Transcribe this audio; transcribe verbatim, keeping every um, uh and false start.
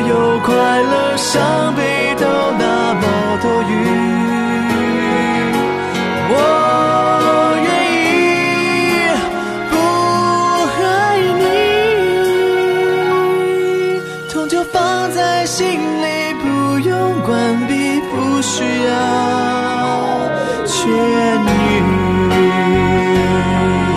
有快乐伤悲都那么多余，我愿意不爱你，痛就放在心里，不用关闭，不需要确认。